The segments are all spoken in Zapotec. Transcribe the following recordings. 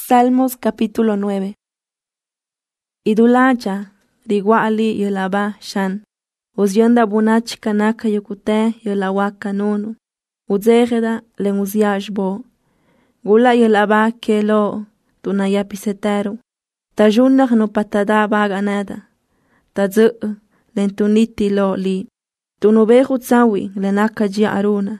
Salmos capítulo 9. Idulacha, riguali yolaba shan. Uzyonda bunach kanaka yokute yolawa kanunu. Uzegeda len uzyashbo. Gula yolaba kelo, tunayapisetero. Tajunak no patada baganada. Tazu, len tuniti lo li. Tunubehu tsawi lenaka jia aruna.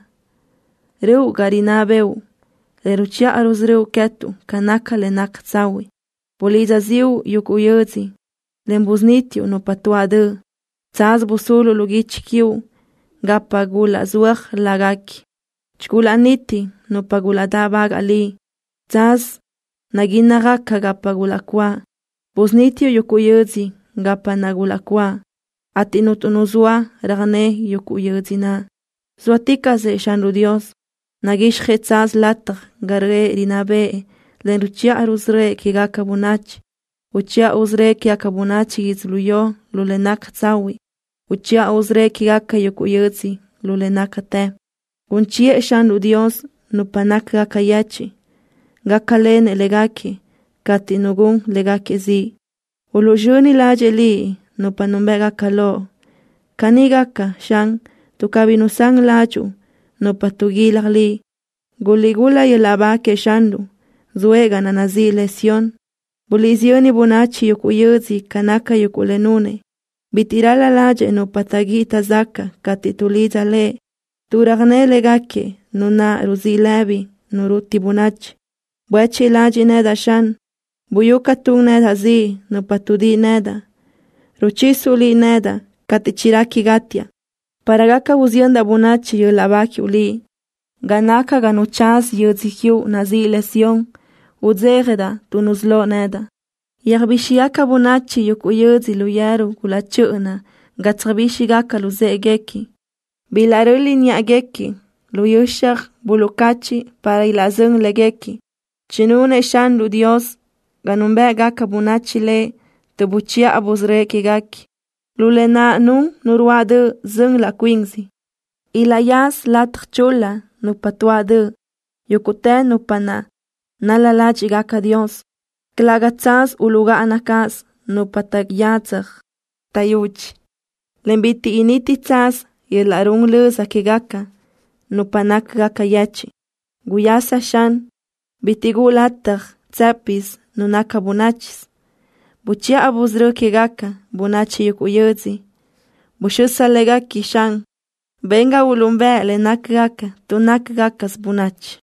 Riu garinabeu. Leruchia aruzriu ketu kanaka lenak tsawi. Poliza ziu yukuyezi. Lembuznitiu no patuade. Tsaz busulu lugichikiu. Gapa gula zuach lagaki. Chgula niti no pagula dabag ali. Tsaz naginagaka gapa gula kwa. Busnitiu yukuyezi gapa nagula kwa. Atinutunuzua ragne yukuyezi na. Zuatika ze shanru Dios. Nagish hetzaz latag garre rinabe len ruchia aruzre kigaka bunach. Uchia uzre kiakabunachi gizluyo lulenak tsawi. Uchia uzre kigaka yukuyezi lulenak te. Unchie shandu Dios nupanak gaka yachi. Gaka lene legaki katinugun legaki zi. Ulujuni laje li nupanumbe gaka lo. Kanigaka shan tukabinusang laju. No patugilag li. Guligula yelaba ke shandu. Zuega na nazi lesión. Bulizioni bunachi yukuyezi kanaka yukulenune. Bitirala laje no patagita zaka katituliza le. Turagne legake nuna ruzilebi nuruti bunachi. Buechi laje neda shan. Buyuka tung neda zi no patudi neda. Ruchisuli neda katichiraki gatia. Paragaka buzionda bunachi yolabaki uli. Ganaka ganuchas yodzihiu nazi lesión. Uzegeda tunuzlo neda. Yagbishiaka bunachi yukuyezi luyeru gulachuna. Gatsabishigaka luzegeki. Bilaruli nyageki. Luyushak bulukachi para ilazung legeki. Chinune shandu Dios. Ganumbe gaka bunachi le. Tebuchia abuzreki gaki. Lulena nun nurwade zung la quinzi. Ilayas latch chula no patuade. Yokute no pana. Nalalachi gaka Dios. Klagatzas uluga anakas no patagyatzach. Tayuch. Lembiti inititzas yelarung leza kigaka. No panak gaka yachi. Guyasa shan. Bitigulattach tsapis no nakabunachis. Buchia abuzro kigaka, bunachi yukuyezi. Bushusa legaki shan. Venga ulumbe le nakgaka, tu nakgakas bunachi.